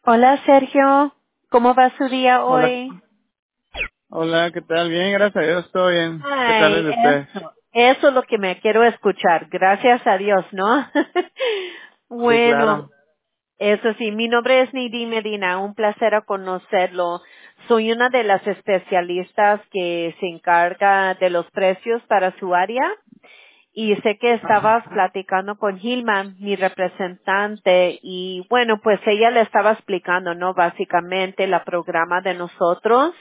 Hola Sergio, ¿cómo va su día Hola. hoy? Hola, ¿qué tal? Bien, gracias a Dios, todo bien. ¿Qué tal es Ay, de ustedes? eso es lo que me quiero escuchar, gracias a Dios, ¿no? Sí, Bueno, claro. eso sí, mi nombre es Nidy Medina, un placer a conocerlo. Soy una de las especialistas que se encarga de los precios para su área. Y sé que estabas Ajá. platicando con Gilma, mi representante, y bueno, pues ella le estaba explicando, ¿no? Básicamente la programa de nosotros.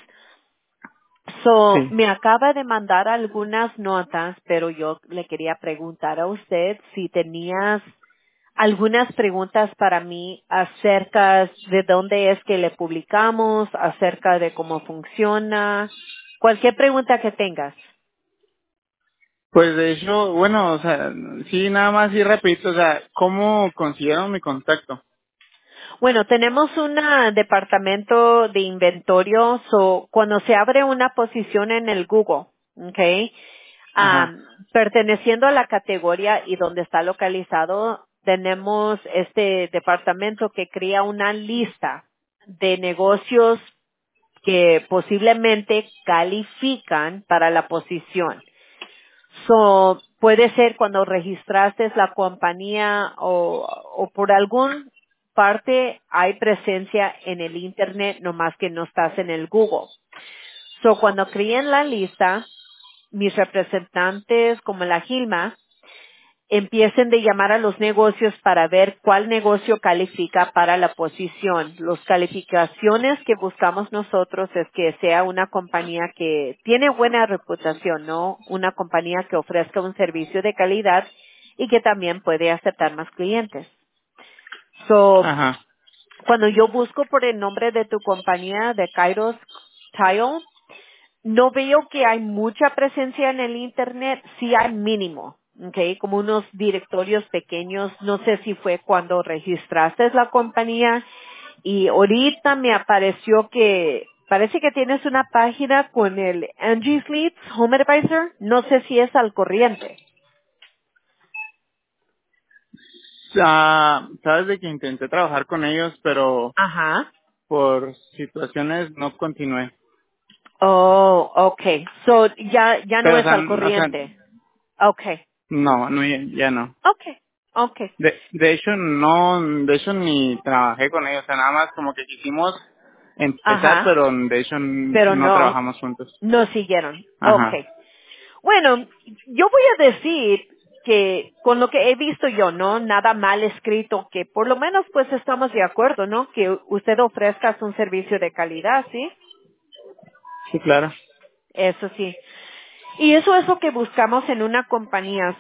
So, Sí. me acaba de mandar algunas notas, pero yo le quería preguntar a usted si tenías algunas preguntas para mí acerca de dónde es que le publicamos, acerca de cómo funciona, cualquier pregunta que tengas. Pues de hecho, bueno, o sea, sí, nada más y repito, o sea, ¿cómo consiguieron mi contacto? Bueno, tenemos un departamento de inventario, so, cuando se abre una posición en el Google, ¿ok? Ajá. Perteneciendo a la categoría y donde está localizado, tenemos este departamento que crea una lista de negocios que posiblemente califican para la posición. So, puede ser cuando registraste la compañía o por algún parte hay presencia en el Internet, nomás que no estás en el Google. So, cuando críen la lista, mis representantes como la Gilma empiecen de llamar a los negocios para ver cuál negocio califica para la posición. Las calificaciones que buscamos nosotros es que sea una compañía que tiene buena reputación, ¿no? Una compañía que ofrezca un servicio de calidad y que también puede aceptar más clientes. So, Ajá. cuando yo busco por el nombre de tu compañía de Kairos Tile, no veo que hay mucha presencia en el Internet, sí hay mínimo, ¿ok? Como unos directorios pequeños, no sé si fue cuando registraste la compañía y ahorita me apareció que parece que tienes una página con el Angie's Leads Home Advisor, no sé si es al corriente. Sabes de que intenté trabajar con ellos, pero Ajá. por situaciones no continué. Oh, okay. So ya no Pero, es al corriente. Okay. no, no, ya no. Okay. Okay. De hecho, no, de hecho ni trabajé con ellos, o sea, nada más como que quisimos empezar, Ajá. pero de hecho Pero no no. trabajamos juntos. No siguieron. Ajá. Okay. Bueno, yo voy a decir que con lo que he visto yo, ¿no? Nada mal escrito, que por lo menos pues estamos de acuerdo, ¿no? Que usted ofrezca un servicio de calidad, ¿sí? Sí, claro. Eso sí. Y eso es lo que buscamos en una compañía.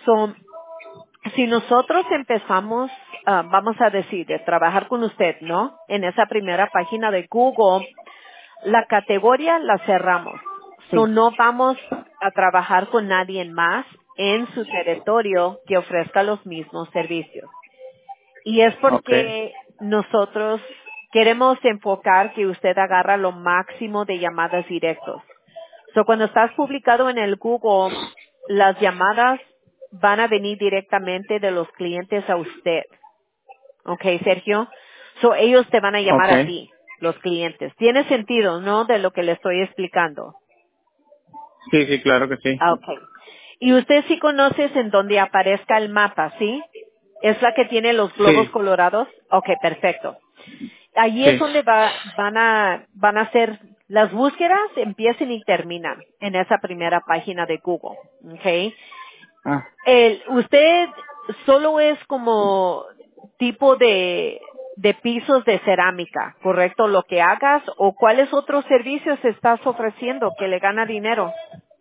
Si nosotros empezamos, vamos a decir, de trabajar con usted, ¿no? En esa primera página de Google, la categoría la cerramos. Sí. No vamos a trabajar con nadie más en su territorio que ofrezca los mismos servicios. Y es Ok. porque nosotros queremos enfocar que usted agarra lo máximo de llamadas directos. Cuando estás publicado en el Google, las llamadas van a venir directamente de los clientes a usted. ¿Ok, Sergio? Ellos te van a llamar Ok. a ti, los clientes. Tiene sentido, ¿no? De lo que le estoy explicando. Sí, sí, claro que sí. Ok. Y usted sí conoces en donde aparezca el mapa, ¿sí? ¿Es la que tiene los globos Sí, colorados? Ok, perfecto. Allí es sí. donde van a hacer las búsquedas, empiecen y terminan en esa primera página de Google. ¿Ok? Ah, Usted solo es como tipo de pisos de cerámica, ¿correcto? Lo que hagas o cuáles otros servicios estás ofreciendo que le gana dinero.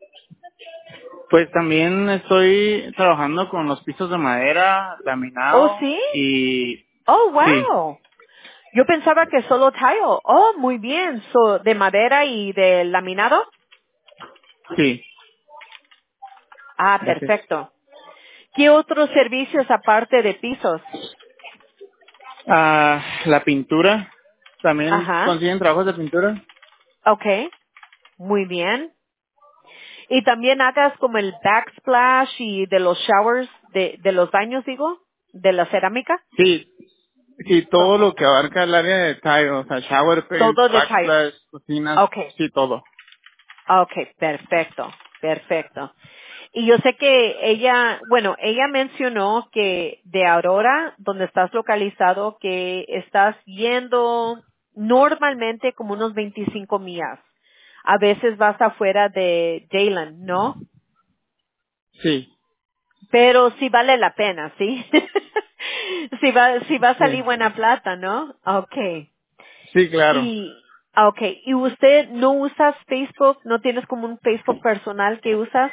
pues también estoy trabajando con los pisos de madera, Oh, laminado sí. y Oh, sí, wow. Yo pensaba que solo tile. Oh, muy bien. De madera y de laminado. sí, Ah, gracias. perfecto. ¿Qué otros servicios aparte de pisos? La pintura, también Ajá. consiguen trabajos de pintura. Okay. Muy bien. Y también hagas como el backsplash y de los showers, de los baños, digo, de la cerámica. Sí, y todo lo que abarca el área de tile, o sea, shower paint, Todo de tile. backsplash, cocinas, Okay. sí, todo. Okay, perfecto, perfecto. Y yo sé que ella mencionó que de Aurora, donde estás localizado, que estás yendo normalmente como unos 25 millas. A veces vas afuera de Dayland, ¿no? Sí, Pero sí vale la pena, ¿sí? sí va a salir sí, buena plata, ¿no? Okay. sí, claro. ¿Y usted no usas Facebook? ¿No tienes como un Facebook personal que usas?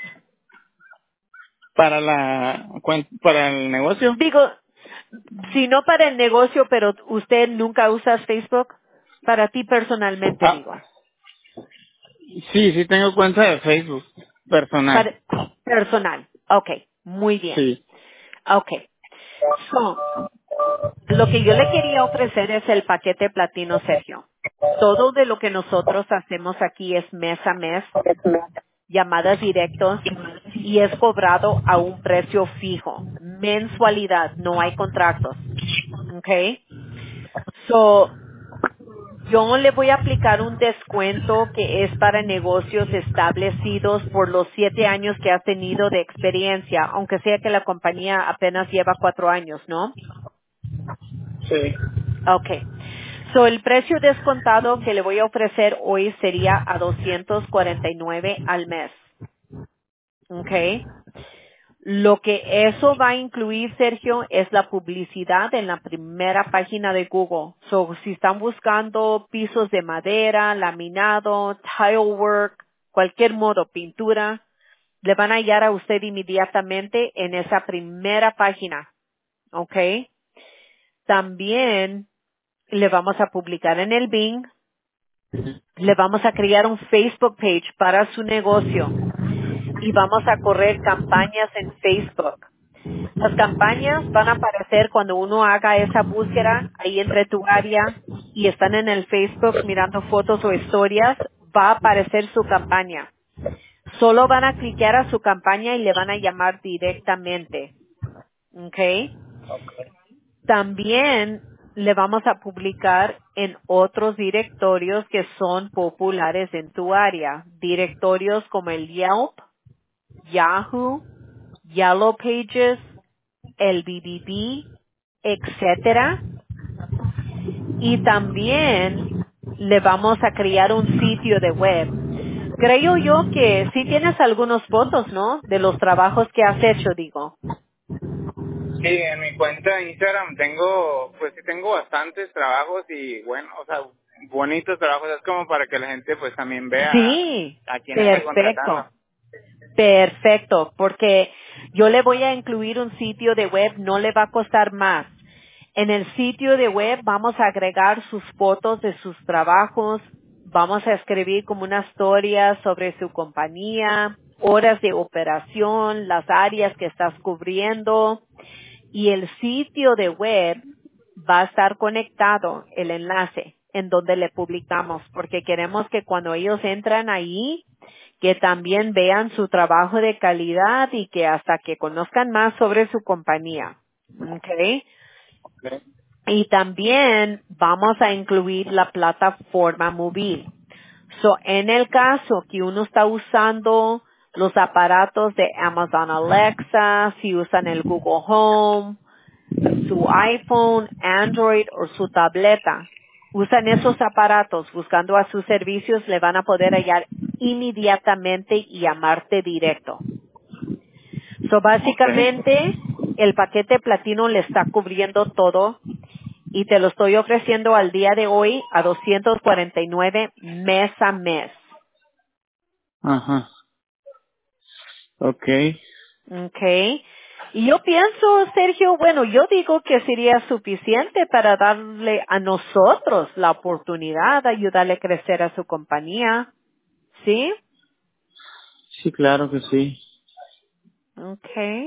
Para el negocio. Digo, si no para el negocio, pero usted nunca usa Facebook, para ti personalmente Ah, digo. sí, tengo cuenta de Facebook personal. Para, personal. Okay, muy bien. Sí, Okay. So, lo que yo le quería ofrecer es el paquete platino, Sergio. Todo de lo que nosotros hacemos aquí es mes a mes, llamadas directos, y es cobrado a un precio fijo. Mensualidad, no hay contratos. Okay. So, yo le voy a aplicar un descuento que es para negocios establecidos por los 7 años que has tenido de experiencia, aunque sea que la compañía apenas lleva 4 años, ¿no? sí. Okay. So, el precio descontado que le voy a ofrecer hoy sería a 249 al mes. Okay. Lo que eso va a incluir, Sergio, es la publicidad en la primera página de Google. So, si están buscando pisos de madera, laminado, tile work, cualquier modo, pintura, le van a hallar a usted inmediatamente en esa primera página. ¿Ok? También le vamos a publicar en el Bing, le vamos a crear un Facebook page para su negocio y vamos a correr campañas en Facebook. Las campañas van a aparecer cuando uno haga esa búsqueda ahí entre tu área y están en el Facebook mirando fotos o historias, va a aparecer su campaña. Solo van a clicar a su campaña y le van a llamar directamente. ¿Ok? También le vamos a publicar en otros directorios que son populares en tu área. Directorios como el Yelp, Yahoo, Yellow Pages, el BBB, etcétera. Y también le vamos a crear un sitio de web. Creo yo que sí tienes algunas fotos, ¿no? De los trabajos que has hecho, digo. Sí, en mi cuenta de Instagram tengo bastantes trabajos y bueno, o sea, bonitos trabajos, es como para que la gente pues también vea Sí, a quién está contratando. perfecto. Perfecto, porque yo le voy a incluir un sitio de web, no le va a costar más. En el sitio de web vamos a agregar sus fotos de sus trabajos, vamos a escribir como una historia sobre su compañía, horas de operación, las áreas que estás cubriendo y el sitio de web va a estar conectado, el enlace en donde le publicamos, porque queremos que cuando ellos entran ahí, que también vean su trabajo de calidad y que hasta que conozcan más sobre su compañía. ¿Ok? Ok. Y también vamos a incluir la plataforma móvil. So, en el caso que uno está usando los aparatos de Amazon Alexa, si usan el Google Home, su iPhone, Android o su tableta, usan esos aparatos buscando a sus servicios, le van a poder hallar inmediatamente y llamarte directo. So, Ok. básicamente, el paquete platino le está cubriendo todo y te lo estoy ofreciendo al día de hoy a 249 mes a mes. Ajá. Ok. Okay. Y yo pienso, Sergio, bueno, yo digo que sería suficiente para darle a nosotros la oportunidad de ayudarle a crecer a su compañía. ¿Sí? Sí, claro que sí. Okay.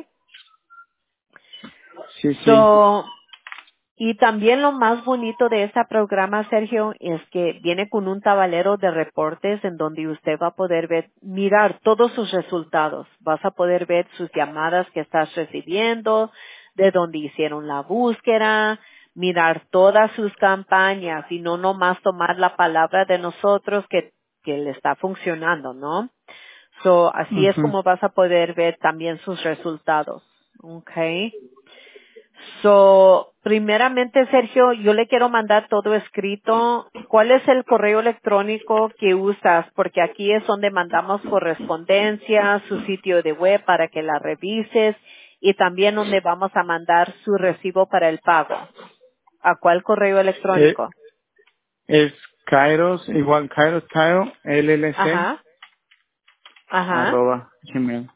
Sí, sí. So, y también lo más bonito de este programa, Sergio, es que viene con un tablero de reportes en donde usted va a poder ver, mirar todos sus resultados. Vas a poder ver sus llamadas que estás recibiendo, de dónde hicieron la búsqueda, mirar todas sus campañas y no nomás tomar la palabra de nosotros que le está funcionando, ¿no? So, así es Ujú. como vas a poder ver también sus resultados. Okay. So, primeramente, Sergio, yo le quiero mandar todo escrito. ¿Cuál es el correo electrónico que usas? Porque aquí es donde mandamos correspondencia, su sitio de web para que la revises y también donde vamos a mandar su recibo para el pago. ¿A cuál correo Eh, electrónico? es Kairos, igual Kairos Tile, LLC, Ajá, ajá, arroba gmail.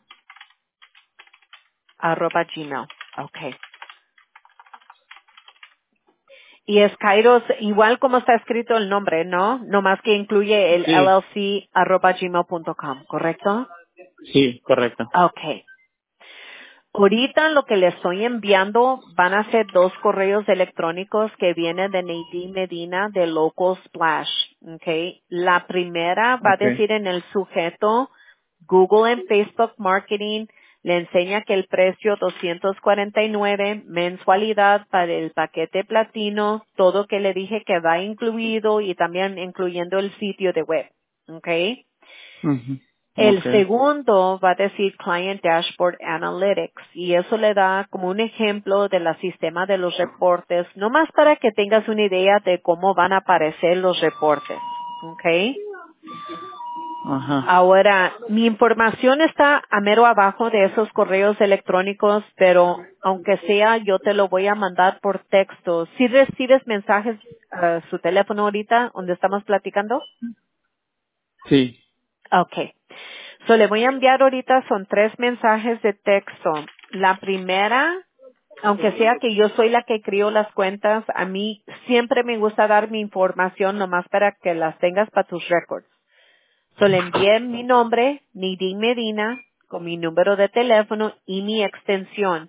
@gmail. Okay. Y es Kairos, igual como está escrito el nombre, ¿no? No más que incluye el Sí, LLC @gmail.com, ¿correcto? sí, correcto. Okay. Ahorita lo que le estoy enviando van a ser 2 correos electrónicos que vienen de Nadine Medina de Local Splash. Okay. La primera va a Okay. decir en el sujeto Google en Facebook Marketing le enseña que el precio 249 mensualidad para el paquete platino, todo que le dije que va incluido y también incluyendo el sitio de web. Okay. Ujú. El Okay. segundo va a decir Client Dashboard Analytics y eso le da como un ejemplo de la sistema de los reportes, no más para que tengas una idea de cómo van a aparecer los reportes. ¿Ok? Ajá. Ahora, mi información está a mero abajo de esos correos electrónicos, pero aunque sea, yo te lo voy a mandar por texto. ¿Si recibes mensajes a su teléfono ahorita donde estamos platicando? Sí. Okay. So, le voy a enviar ahorita, son 3 mensajes de texto. La primera, aunque sea que yo soy la que crio las cuentas, a mí siempre me gusta dar mi información nomás para que las tengas para tus records. So, le envié mi nombre, Nadine Medina, con mi número de teléfono y mi extensión.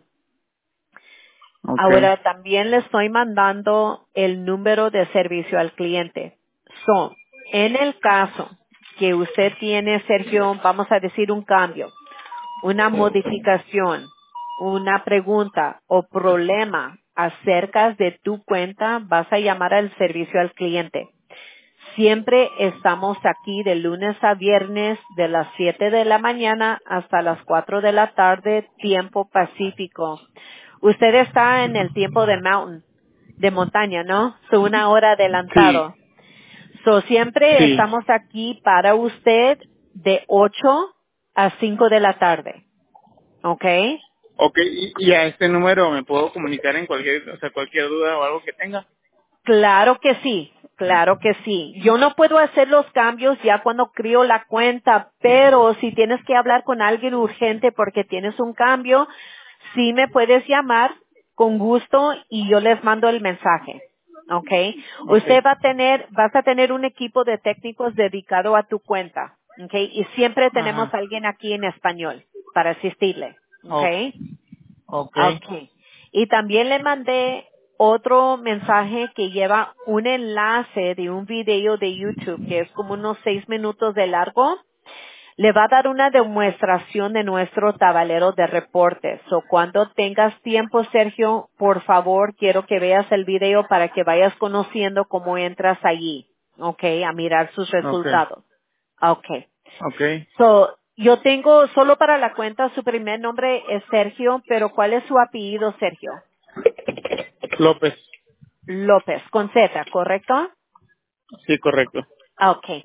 Okay. Ahora también le estoy mandando el número de servicio al cliente. So, en el caso que usted tiene, Sergio, vamos a decir un cambio, una modificación, una pregunta o problema acerca de tu cuenta, vas a llamar al servicio al cliente. Siempre estamos aquí de lunes a viernes de las 7 de la mañana hasta las 4 de la tarde, tiempo pacífico. Usted está en el tiempo de mountain, de montaña, ¿no? So, una hora Sí. adelantado. So, siempre Sí. estamos aquí para usted de 8 a 5 de la tarde. ¿Ok? Okay, y a este número me puedo comunicar en cualquier, o sea, cualquier duda o algo que tenga. Claro que sí, claro que sí. Yo no puedo hacer los cambios ya cuando crío la cuenta, pero si tienes que hablar con alguien urgente porque tienes un cambio, sí me puedes llamar con gusto y yo les mando el mensaje. ¿Ok? Okay. Vas a tener un equipo de técnicos dedicado a tu cuenta. ¿Ok? Y siempre tenemos Ajá. a alguien aquí en español para asistirle. ¿Ok? Oh, okay. Okay. Y también le mandé otro mensaje que lleva un enlace de un video de YouTube que es como unos 6 minutos de largo. Le va a dar una demostración de nuestro tablero de reportes. O cuando tengas tiempo, Sergio, por favor, quiero que veas el video para que vayas conociendo cómo entras allí. Okay, a mirar sus Okay. resultados. Okay. Okay. So, yo tengo solo para la cuenta su primer nombre es Sergio, pero ¿cuál es su apellido, Sergio? López. López, con Z, ¿correcto? Sí, correcto. Ah, okay.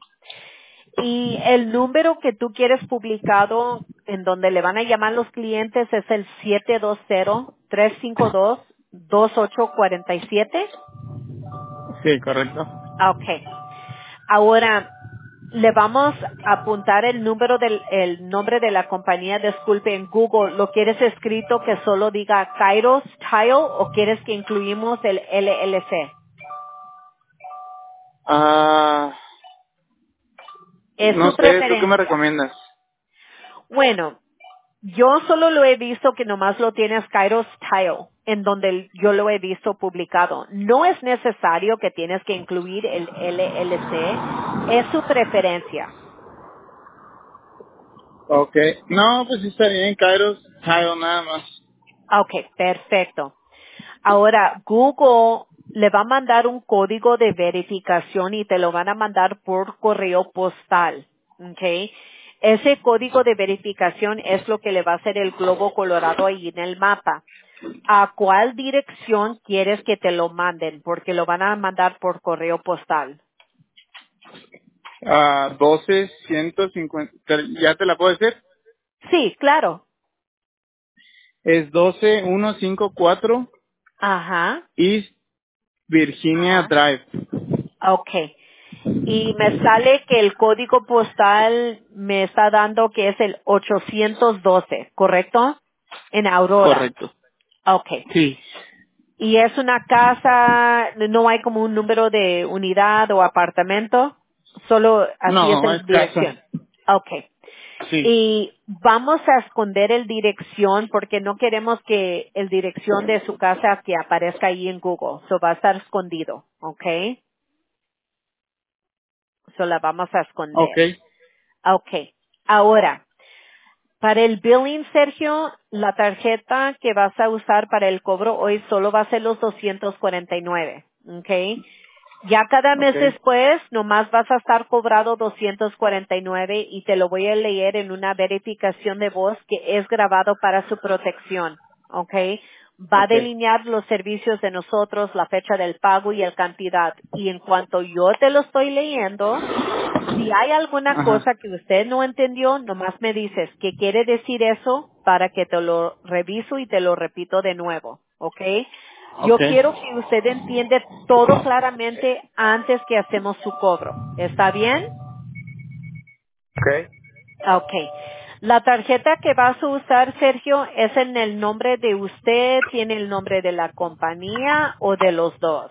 Y el número que tú quieres publicado en donde le van a llamar los clientes es el 720-352-2847. Sí, correcto. Ah, okay. Ahora, le vamos a apuntar el nombre de la compañía, disculpe, en Google. ¿Lo quieres escrito que solo diga Kairos Tile o quieres que incluimos el LLC? Ah, Es no su sé, ¿tú qué me preferencia. recomiendas? Bueno, yo solo lo he visto que nomás lo tienes Kairos Tile, en donde yo lo he visto publicado. No es necesario que tienes que incluir el LLC, es su preferencia. Okay. No, pues sí está bien, Kairos, Tile nada más. Ok, perfecto. Ahora, Google le va a mandar un código de verificación y te lo van a mandar por correo postal. ¿Ok? Ese código de verificación es lo que le va a hacer el globo colorado ahí en el mapa. ¿A cuál dirección quieres que te lo manden? Porque lo van a mandar por correo postal. 12150, ¿ya te la puedo decir? Sí, claro. Es 12154 Ajá. East Virginia Drive. Okay. Y me sale que el código postal me está dando que es el 812, ¿correcto? En Aurora. Correcto. Okay. Sí. Y es una casa, no hay como un número de unidad o apartamento, solo así es No, la es dirección. casa. Okay. Sí. Y vamos a esconder el dirección porque no queremos que el dirección de su casa que aparezca ahí en Google. So va a estar escondido, okay? So la vamos a Ok. esconder. Okay. Ahora, para el billing, Sergio, la tarjeta que vas a usar para el cobro hoy solo va a ser los 249, ¿ok? Ya cada Ok. mes después, nomás vas a estar cobrado 249 y te lo voy a leer en una verificación de voz que es grabado para su protección, ¿ok? Va a Ok. delinear los servicios de nosotros, la fecha del pago y el cantidad. Y en cuanto yo te lo estoy leyendo, si hay alguna Ajá. cosa que usted no entendió, nomás me dices qué quiere decir eso para que te lo reviso y te lo repito de nuevo, ¿ok? Yo Ok. quiero que usted entiende todo claramente antes que hacemos su cobro. ¿Está bien? Ok. Ok. La tarjeta que vas a usar, Sergio, ¿es en el nombre de usted, tiene el nombre de la compañía o de los dos?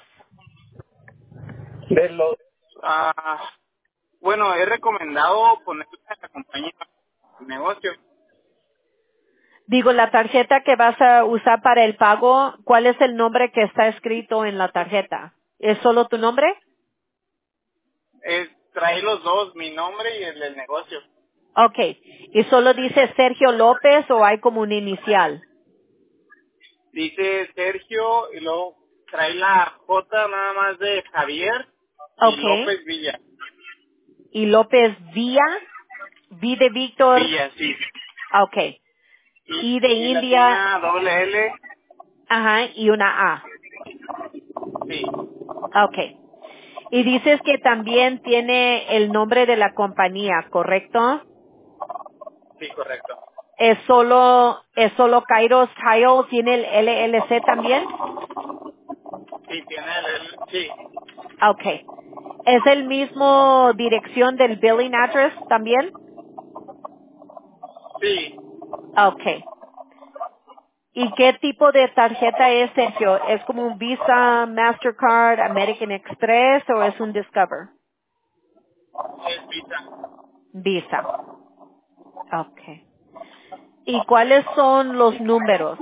De los... Ah, bueno, he recomendado ponerle a la compañía de negocio. Digo, la tarjeta que vas a usar para el pago, ¿cuál es el nombre que está escrito en la tarjeta? ¿Es solo tu nombre? Trae los dos, mi nombre y el del negocio. Ok. ¿Y solo dice Sergio López o hay como un inicial? Dice Sergio y luego trae la J nada más de Javier y Ok. López Villa. ¿Y López Villa? V de Víctor. Villa, sí. Ok. I de Y India. latina doble L, Ajá. Y una A. sí, Ok. Y dices que también tiene el nombre de la compañía, ¿correcto? sí, correcto. Es solo Kairos Tile, ¿tiene el LLC también? Sí, tiene sí, Okay. ¿Es el mismo dirección del billing address también? sí, Okay. ¿Y qué tipo de tarjeta es, Sergio? ¿Es como un Visa, Mastercard, American Express o es un Discover? es Visa. Visa. Okay. ¿Y cuáles son los números?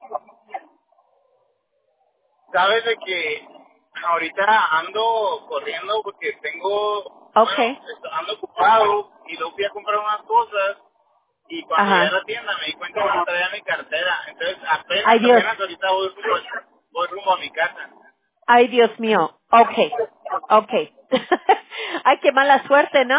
Sabes de que ahorita ando corriendo porque Okay. ando ocupado y luego fui a comprar unas cosas y cuando llegué a Ajá. la tienda me di cuenta que no traía mi cartera. Entonces Ay Dios. apenas ahorita voy rumbo a mi casa. Ay Dios mío. Okay. Okay. Ay, qué mala suerte, ¿no?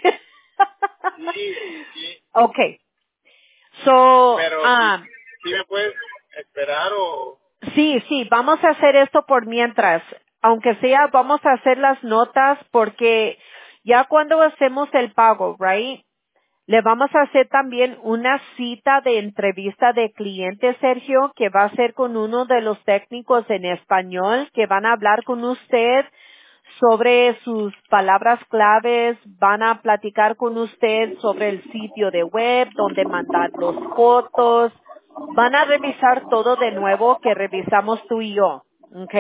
Sí, sí, Okay. So, pero sí me puedes esperar o... sí, sí, vamos a hacer esto por mientras. Aunque sea, vamos a hacer las notas porque ya cuando hacemos el pago, right? Le vamos a hacer también una cita de entrevista de cliente, Sergio, que va a ser con uno de los técnicos en español que van a hablar con usted sobre sus palabras claves, van a platicar con usted sobre el sitio de web, donde mandar las fotos, van a revisar todo de nuevo que revisamos tú y yo, ¿ok?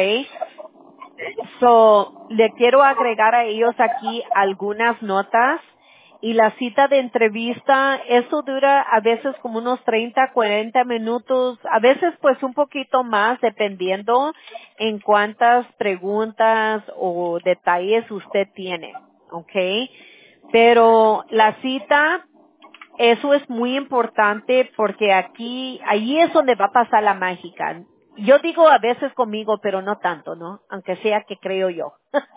So, le quiero agregar a ellos aquí algunas notas y la cita de entrevista, eso dura a veces como unos 30, 40 minutos, a veces pues un poquito más dependiendo en cuántas preguntas o detalles usted tiene, ¿ok? Pero la cita, eso es muy importante porque ahí es donde va a pasar la mágica. Yo digo a veces conmigo, pero no tanto, ¿no? Aunque sea que creo yo.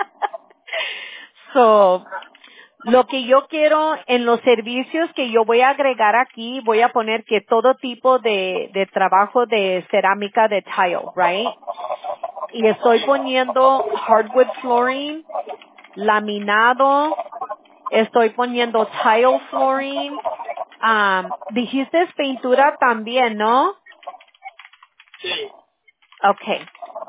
So, lo que yo quiero en los servicios que yo voy a agregar aquí, voy a poner que todo tipo de trabajo de cerámica de tile, right? Y estoy poniendo hardwood flooring, laminado, estoy poniendo tile flooring, dijiste pintura también, ¿no? Sí. Okay.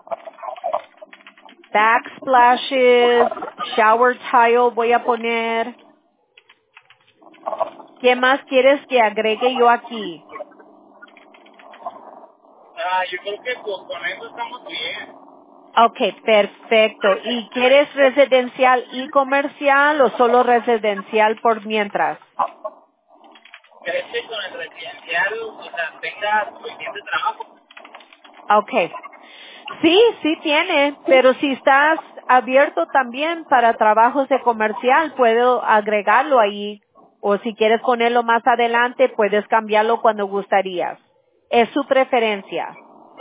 Backsplashes, shower tile voy a poner. ¿Qué más quieres que agregue yo aquí? Yo creo que con eso estamos bien. Okay, perfecto. ¿Y quieres residencial y comercial o solo residencial por mientras? ¿Crees que con el residencial, o sea, tenga suficiente trabajo? Okay. Sí, sí tiene, pero si estás abierto también para trabajos de comercial, puedo agregarlo ahí. O si quieres ponerlo más adelante, puedes cambiarlo cuando gustarías. Es su preferencia.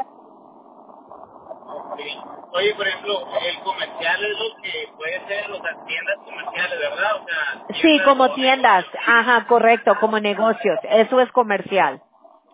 Sí. Oye, por ejemplo, el comercial es lo que puede ser, o sea, tiendas comerciales, ¿verdad? O sea, Sí, tiendas como o tiendas. negocios. Ajá, correcto, como negocios. Eso es comercial.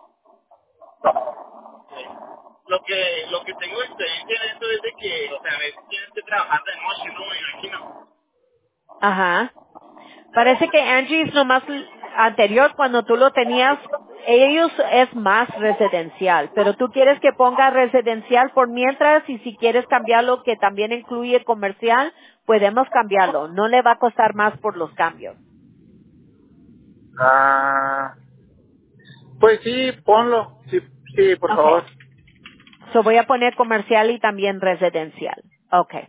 Lo que tengo experiencia en esto es de que, o sea, a veces tienes que trabajar de noche, no me imagino. Ajá. Parece que Angie es lo más anterior cuando tú lo tenías. Ellos es más residencial, pero tú quieres que ponga residencial por mientras y si quieres cambiarlo que también incluye comercial, podemos cambiarlo. No le va a costar más por los cambios. Ah, pues sí, ponlo. Sí, sí, por Okay. favor. So voy a poner comercial y también residencial. Okay.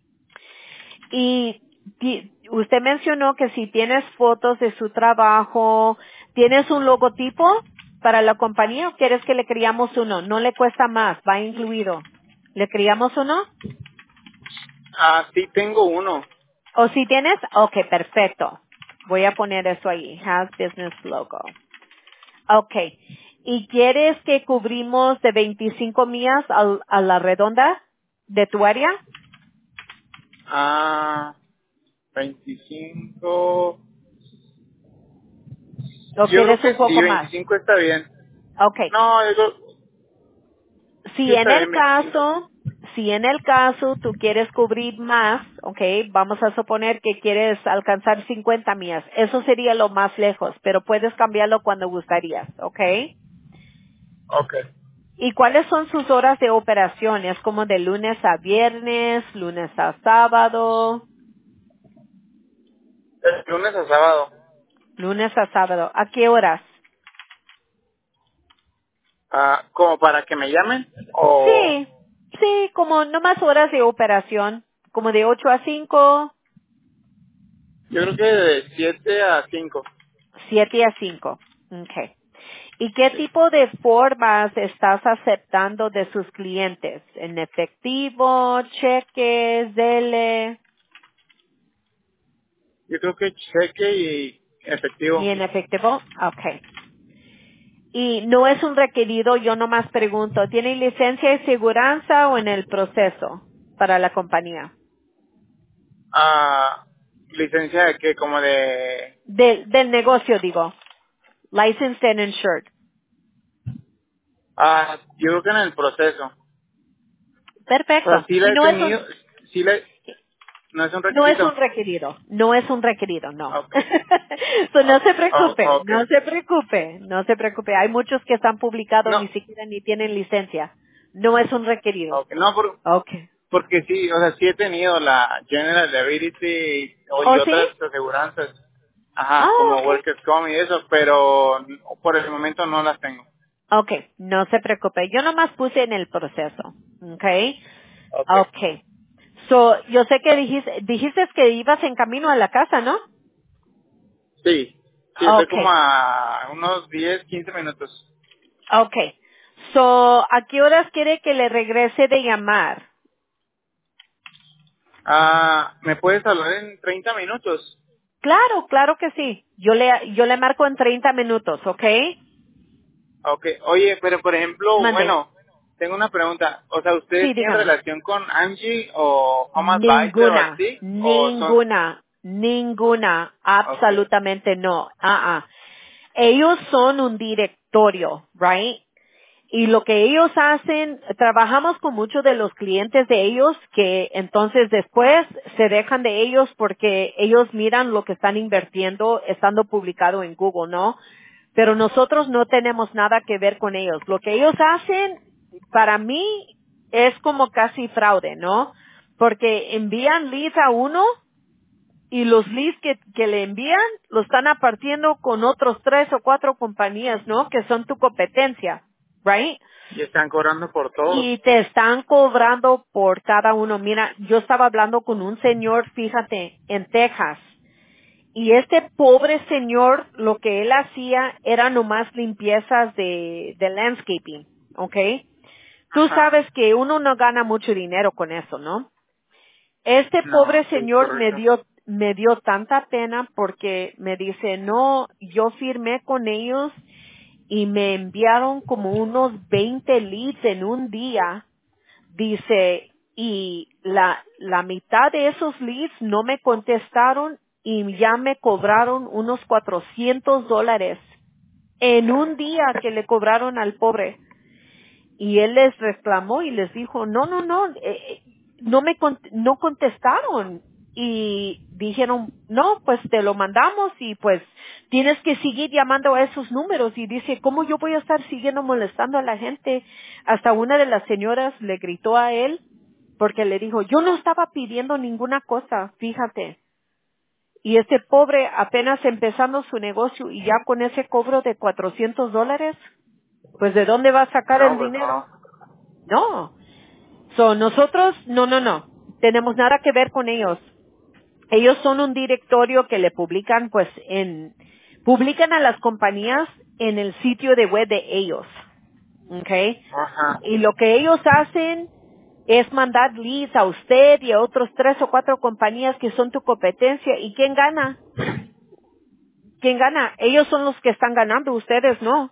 Y usted mencionó que si tienes fotos de su trabajo, ¿tienes un logotipo para la compañía o quieres que le creamos uno? No le cuesta más, va incluido. ¿Le creamos uno? Sí tengo uno. ¿O si tienes? Ok, perfecto. Voy a poner eso ahí. Has business logo. Ok. ¿Y quieres que cubrimos de 25 millas a la redonda de tu área? 25. ¿O Yo creo quieres un que sí, poco más? 25 está bien. Ok. No, sí Si en está el bien 25. caso, si en el caso tú quieres cubrir más, ok, vamos a suponer que quieres alcanzar 50 millas, eso sería lo más lejos, pero puedes cambiarlo cuando gustarías, ok. Ok. ¿Y cuáles son sus horas de operación? ¿Es como de lunes a viernes, lunes a sábado, El lunes a sábado. lunes a sábado? ¿A qué horas? ¿Como para que me llamen? O Sí, sí, como no más horas de operación, como de 8 a 5. yo creo que de 7 a 5. 7 a 5. Okay. ¿Y qué Sí. tipo de formas estás aceptando de sus clientes? ¿En efectivo, cheques, dele Yo creo que cheque y y efectivo. en efectivo? Okay. Y no es un requerido, yo nomás pregunto, ¿tiene licencia de seguranza o en el proceso para la compañía? Licencia de que como de... Del negocio, digo. Licensed and insured. Yo creo que en el proceso. O sea, Perfecto. sí la Y he tenido, sí la... No es un no es un requisito. requerido, no es un requerido, no. Ok. So, no se preocupe, Ok. no se preocupe, no se preocupe. Hay muchos que están publicados No. ni siquiera ni tienen licencia. No es un requerido. Ok. No, Okay. porque sí, o sea, sí he tenido la General Liability y ¿Oh, sí? otras aseguranzas. Ah, Ajá, como okay. Workers' Comp y eso, pero por el momento no las tengo. Okay, no se preocupe. Yo nomás puse en el proceso. Okay. Ok. Okay. So, yo sé que dijiste que ibas en camino a la casa, ¿no? Sí. Sí, estoy como Okay. a unos 10 15 minutos. Okay. So, ¿a qué horas quiere que le regrese de llamar? ¿Me puedes hablar en 30 minutos? Claro, claro que sí. Yo le marco en 30 minutos, ¿ok? Ok. Oye, pero por ejemplo, Mande. bueno, tengo una pregunta. O sea, ¿ustedes Sí, tienen dígame. relación con Angie o Home Advisor o Ninguna, así? ¿O son...? ninguna, Okay. absolutamente no. Ellos son un directorio, right? Y lo que ellos hacen, trabajamos con muchos de los clientes de ellos que entonces después se dejan de ellos porque ellos miran lo que están invirtiendo estando publicado en Google, ¿no? Pero nosotros no tenemos nada que ver con ellos. Lo que ellos hacen, para mí, es como casi fraude, ¿no? Porque envían leads a uno y los leads que le envían lo están apartiendo con otros 3 o 4 compañías, ¿no? Que son tu competencia, right? Y están cobrando por todo. Y te están cobrando por cada uno. Mira, yo estaba hablando con un señor, fíjate, en Texas. Y este pobre señor, lo que él hacía era nomás limpiezas de landscaping, ¿ok? Tú Ajá. sabes que uno no gana mucho dinero con eso, ¿no? Este No, pobre sí, señor correcto. me dio tanta pena porque me dice, no, yo firmé con ellos y me enviaron como unos 20 leads en un día. Dice, y la mitad de esos leads no me contestaron y ya me cobraron unos $400 en un día que le cobraron al pobre. Y él les reclamó y les dijo, no contestaron. Y dijeron, no, pues te lo mandamos y pues tienes que seguir llamando a esos números. Y dice, ¿cómo yo voy a estar siguiendo molestando a la gente? Hasta una de las señoras le gritó a él porque le dijo, yo no estaba pidiendo ninguna cosa, fíjate. Y este pobre apenas empezando su negocio y ya con ese cobro de $400, pues ¿de dónde va a sacar No, el pues dinero? no. No. Nosotros, no. Tenemos nada que ver con ellos. Ellos son un directorio que le publican, pues, publican a las compañías en el sitio de web de ellos. ¿Ok? Ajá. Y lo que ellos hacen es mandar leads a usted y a otros 3 o 4 compañías que son tu competencia. ¿Y quién gana? ¿Quién gana? Ellos son los que están ganando, ustedes no.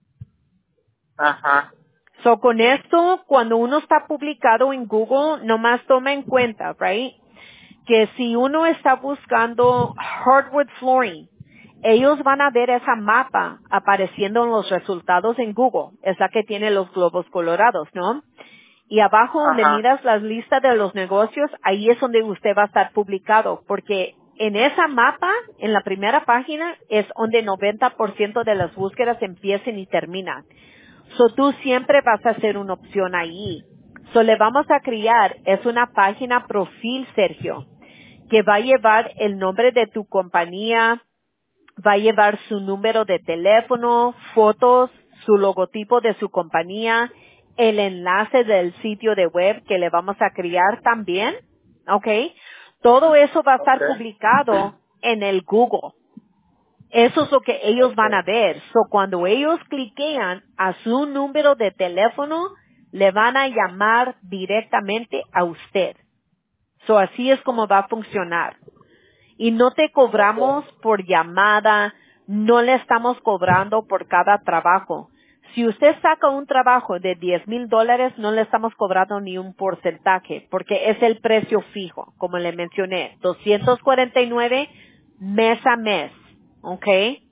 Ajá. Con esto, cuando uno está publicado en Google, nomás toma en cuenta, right? Que si uno está buscando hardwood flooring, ellos van a ver esa mapa apareciendo en los resultados en Google. Es la que tiene los globos colorados, ¿no? Y abajo donde Ajá. miras las listas de los negocios, ahí es donde usted va a estar publicado, porque en esa mapa, en la primera página, es donde 90% de las búsquedas empiezan y terminan. Tú siempre vas a ser una opción ahí. Le vamos a crear, es una página profil, Sergio, que va a llevar el nombre de tu compañía, va a llevar su número de teléfono, fotos, su logotipo de su compañía, el enlace del sitio de web que le vamos a crear también, ¿ok? Todo eso va a estar Okay. publicado en el Google. Eso es lo que ellos van Okay. a ver. Cuando ellos cliquean a su número de teléfono, le van a llamar directamente a usted. Así es como va a funcionar. Y no te Okay. cobramos por llamada, no le estamos cobrando por cada trabajo. Si usted saca un trabajo de $10,000, no le estamos cobrando ni un porcentaje, porque es el precio fijo, como le mencioné, 249 mes a mes, ¿ok?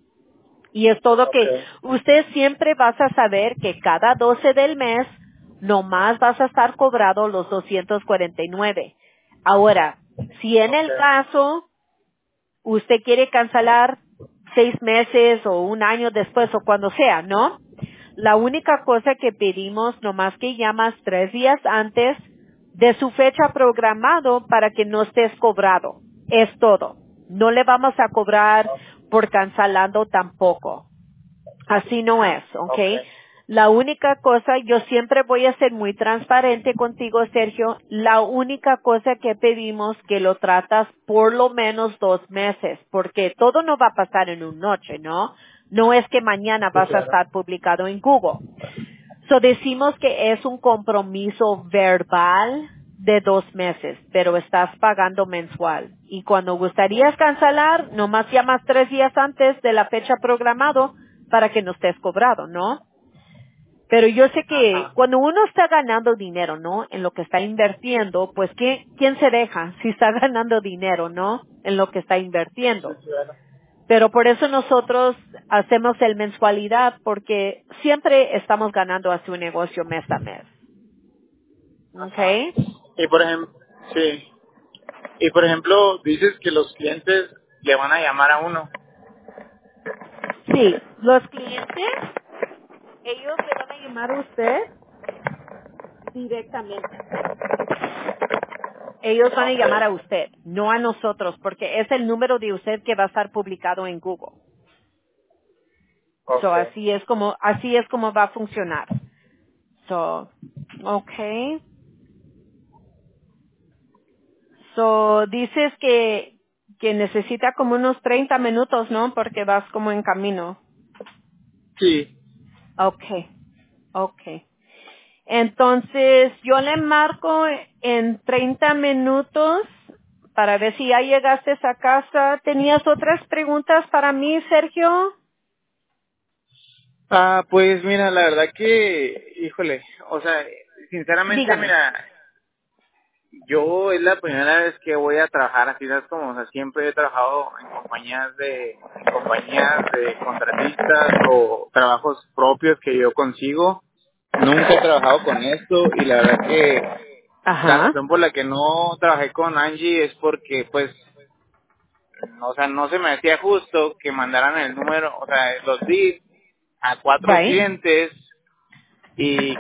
Y es todo que Okay. usted siempre vas a saber que cada 12 del mes nomás vas a estar cobrado los 249. Ahora, si en el Okay. caso usted quiere cancelar 6 meses o un año después o cuando sea, ¿no? La única cosa que pedimos nomás que llamas 3 días antes de su fecha programado para que no estés cobrado. Es todo. No le vamos a cobrar por cancelando tampoco. Así no es, ¿ok? Okay. La única cosa, yo siempre voy a ser muy transparente contigo, Sergio. La única cosa que pedimos que lo tratas por lo menos 2 meses, porque todo no va a pasar en una noche, ¿no? No es que mañana Sí, vas a claro. estar publicado en Google. Decimos que es un compromiso verbal de 2 meses, pero estás pagando mensual. Y cuando gustarías cancelar, nomás llamas 3 días antes de la fecha programado para que no estés cobrado, ¿no? Pero yo sé que Ajá. cuando uno está ganando dinero, ¿no? En lo que está invirtiendo, pues ¿quién se deja si está ganando dinero, ¿no? En lo que está Sí, invirtiendo. claro. Pero por eso nosotros hacemos el mensualidad porque siempre estamos ganando a su negocio mes a mes. Ajá. ¿Ok? Y por ejemplo, sí. Y por ejemplo, dices que los clientes le van a llamar a uno. Sí, los clientes, ellos le van a llamar a usted directamente. Ellos van a llamar a Okay. usted, no a nosotros, porque es el número de usted que va a estar publicado en Google. So, Okay. así es como va a funcionar. So, okay. So, dices que necesita como unos 30 minutos, ¿no? Porque vas como en camino. Sí. Okay. Okay. Entonces, yo le marco en 30 minutos para ver si ya llegaste a casa. ¿Tenías otras preguntas para mí, Sergio? Pues mira, la verdad que, híjole, o sea, sinceramente, Dígame. mira, yo es la primera vez que voy a trabajar así, ¿sabes? Como, o sea, siempre he trabajado en compañías de contratistas o trabajos propios que yo consigo. Nunca he trabajado con esto y la verdad que la Ajá. razón por la que no trabajé con Angie es porque, pues, o sea, no se me hacía justo que mandaran el número, o sea, los leads a 4 Right. clientes y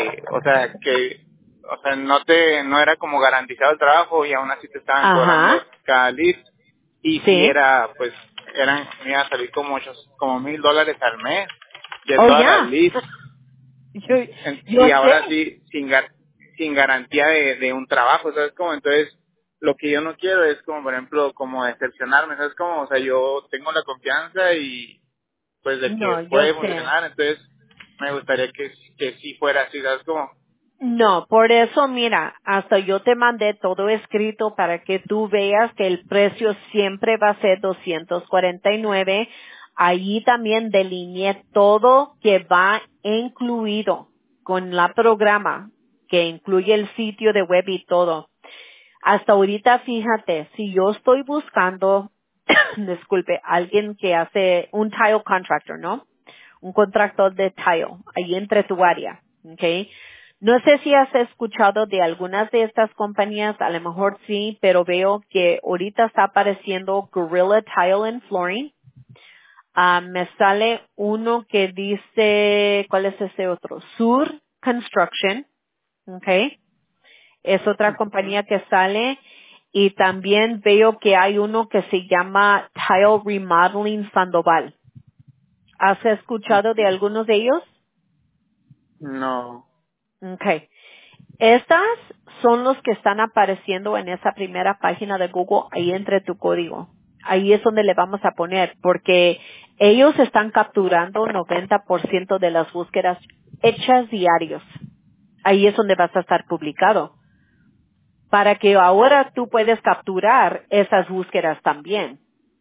que no era como garantizado el trabajo y aún así te estaban cobrando Ajá. cada lead y si Sí. era, pues, me iba a salir como $1,000 al mes de Oh, todas las ya. leads Yo, y yo ahora sé. sí sin garantía de un trabajo, ¿sabes? Como entonces lo que yo no quiero es como por ejemplo como decepcionarme, ¿sabes? Como, o sea, yo tengo la confianza y pues de que No, yo puede sé. funcionar, entonces me gustaría que sí fuera así, ¿sabes? Como, No, por eso, mira, hasta yo te mandé todo escrito para que tú veas que el precio siempre va a ser 249. Allí también delineé todo que va incluido con la programa, que incluye el sitio de web y todo. Hasta ahorita, fíjate, si yo estoy buscando, disculpe, alguien que hace un tile contractor, ¿no? Un contractor de tile, ahí entre tu área, ¿ok? No sé si has escuchado de algunas de estas compañías, a lo mejor sí, pero veo que ahorita está apareciendo Gorilla Tile and Flooring. Me sale uno que dice, ¿cuál es ese otro? Sur Construction, ¿ok? Es otra compañía que sale y también veo que hay uno que se llama Tile Remodeling Sandoval. ¿Has escuchado de algunos de ellos? no, Okay. Estas son los que están apareciendo en esa primera página de Google ahí entre tu código. Ahí es donde le vamos a poner porque ellos están capturando 90% de las búsquedas hechas diarios. Ahí es donde vas a estar publicado. Para que ahora tú puedes capturar esas búsquedas también.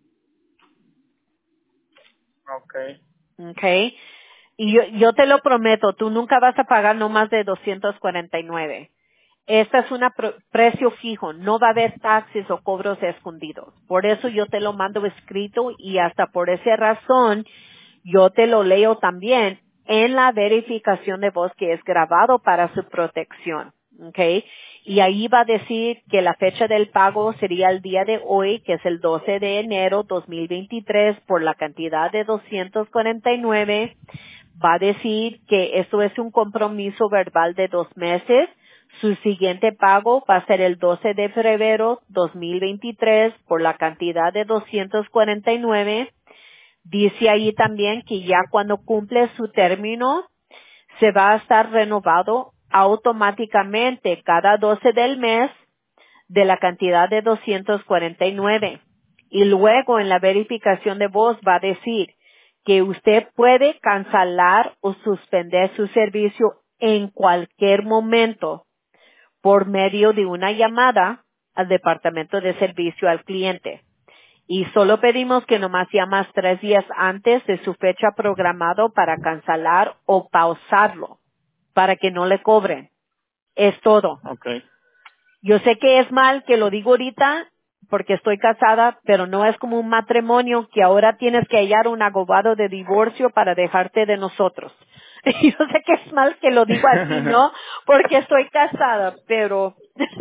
okay, Okay. Y yo te lo prometo, tú nunca vas a pagar no más de 249. Este es un precio fijo, no va a haber taxes o cobros escondidos. Por eso yo te lo mando escrito y hasta por esa razón yo te lo leo también en la verificación de voz que es grabado para su protección. ¿Ok? Y ahí va a decir que la fecha del pago sería el día de hoy, que es el 12 de enero 2023, por la cantidad de 249. Va a decir que eso es un compromiso verbal de 2 meses. Su siguiente pago va a ser el 12 de febrero 2023 por la cantidad de 249. Dice ahí también que ya cuando cumple su término, se va a estar renovado automáticamente cada 12 del mes de la cantidad de 249. Y luego en la verificación de voz va a decir que usted puede cancelar o suspender su servicio en cualquier momento por medio de una llamada al departamento de servicio al cliente. Y solo pedimos que nomás llamas 3 días antes de su fecha programado para cancelar o pausarlo, para que no le cobren. Es todo. Okay. Yo sé que es mal que lo digo ahorita porque estoy casada, pero no es como un matrimonio que ahora tienes que hallar un abogado de divorcio para dejarte de nosotros. Yo sé que es mal que lo digo así, ¿no? Porque estoy casada, pero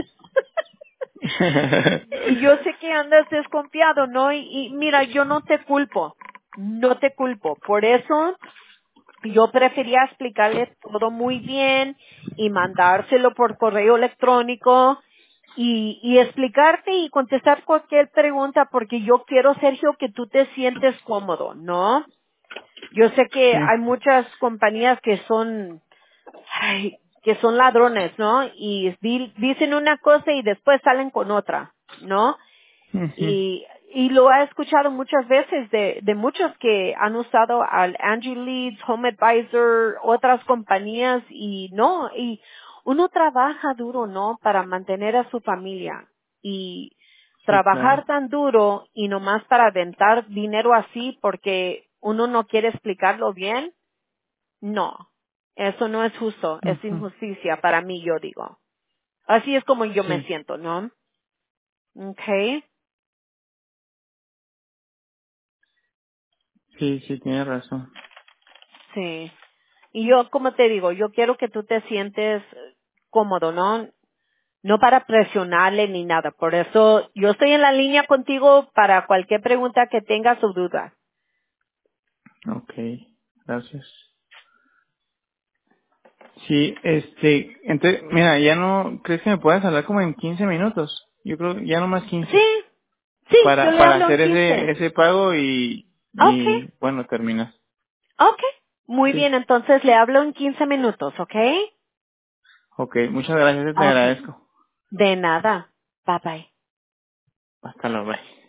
yo sé que andas desconfiado, ¿no? Y mira, yo no te culpo, no te culpo. Por eso yo prefería explicarle todo muy bien y mandárselo por correo electrónico y explicarte y contestar cualquier pregunta porque yo quiero, Sergio, que tú te sientes cómodo, ¿no? Yo sé que Sí. hay muchas compañías que son ladrones, ¿no? Y dicen una cosa y después salen con otra, ¿no? Ujú. Y lo he escuchado muchas veces de muchos que han usado al Angie Leads, Home Advisor, otras compañías y uno trabaja duro, ¿no? Para mantener a su familia y Sí, trabajar claro. tan duro y nomás para aventar dinero así porque uno no quiere explicarlo bien, no. Eso no es justo, es Ujú. injusticia para mí, yo digo. Así es como yo me Sí, siento, ¿no? Okay. sí, tienes razón. Sí. Y yo, como te digo, yo quiero que tú te sientes cómodo, ¿no? No para presionarle ni nada. Por eso yo estoy en la línea contigo para cualquier pregunta que tengas o duda. Okay, gracias. Sí, entonces, mira, ya no, ¿crees que me puedas hablar como en 15 minutos? Yo creo que ya no más 15 Sí, sí, yo le para hablo en hacer 15. ese pago Okay, y bueno, terminas. okay. Muy Sí. bien, entonces le hablo en 15 minutos, ¿ok? Okay, muchas gracias, te Okay. agradezco. De nada. Bye bye. Hasta luego, bye.